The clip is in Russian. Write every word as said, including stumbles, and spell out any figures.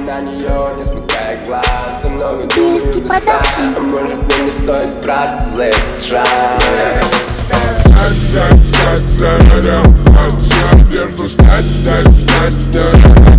на нее, не смыкая глаз. Я много думаю без сна, а может мне не стоит браться за этот шаг. Верху стать, стать, стать, стать.